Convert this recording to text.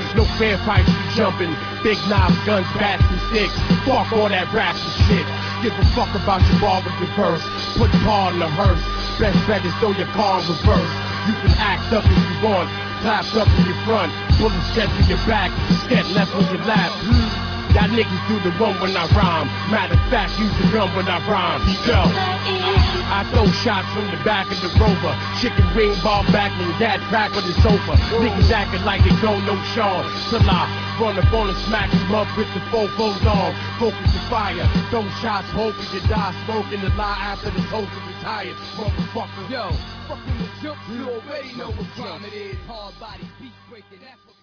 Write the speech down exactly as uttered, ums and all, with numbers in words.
No fair fights, you jumping. Big knives, guns, bats, and sticks. Fuck all that rap and shit. Give a fuck about your bar with your verse. Put Paul in the hearse. Best bet is throw your car in reverse. You can act up if you want. Clapped up in your front. Bullets shed through your back. Sket left on your lap. Y'all niggas do the one when I rhyme. Matter of fact, use the gun when I rhyme. Yo, I throw shots from the back of the Rover. Chicken wing ball back when dad's back on the sofa. Niggas acting like they don't know Sean. Till I run up on and smack him up with the fofos on. Focus the fire. Throw shots, hoping you die. Smoking the lie after this host is retired. Motherfucker. Yo, fucking the jumps, you already know what time it is. Hard bodies, beat breaking, that's what